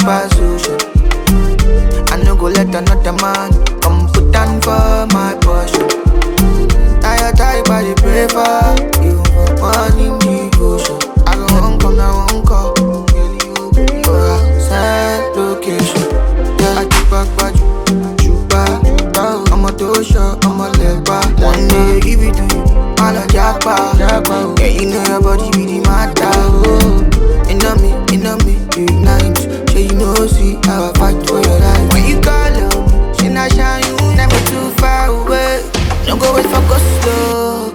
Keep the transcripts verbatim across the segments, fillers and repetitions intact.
deeper social. I no go let another man come put down for my portion. Tired type I dey pray for you for money devotion. I go home come now won't call. For a sad location. Yeah, I keep back back you back. I'm a dosha, I'm a leg back. One day give it to you, I'm a jackpot. Yeah, you know your body be the matter. Oh, you know me, you know me, ignite. So you know see how I fight for your life. When you call on me, she not shine you, never too far away. Don't go wait for go slow.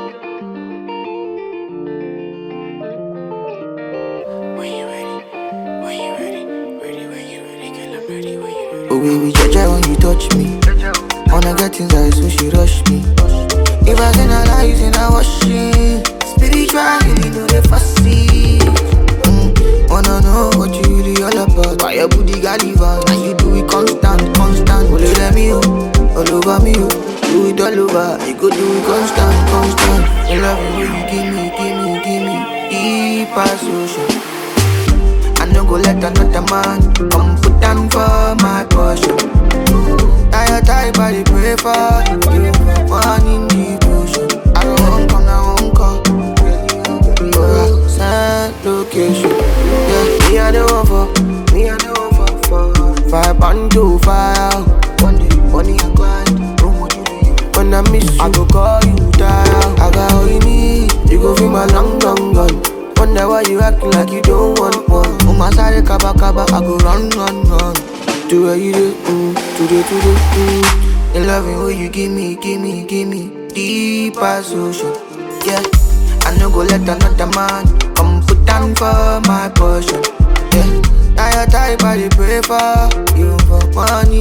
When you ready, when you ready, ready when you ready, girl I'm ready when you ready. Oh baby, Jaja when you touch me, wanna get inside so she rush me. If I say I lie, you say I wash it. Spiritually, you know they fussy. Mm, wanna know what you really all about. Why your booty got leave on, and you do it constant, constant. Will you let me oh, all over me oh. Do it all over, you go do it constant, constant. I love it when you give me, give me, give me deeper social. I no go let another man come put down for my portion. Tired type I dey pray for you for money devotion. I go home come now won't call. For a sad location. Yeah, me I the one for, me I the one for, for five pound to fire. One day, money I grind. When I miss you, I go call you down. I got all you need, you go feel my long, long gun. Wonder why you acting like you don't want one. On my side, kaba kaba, I go run, run, run. To where you do, mm, today, today, mm. The loving way you give me, give me, give me deeper social. Yeah, I no go let another man come put down for my portion. Yeah, tired type I dey pray for you for money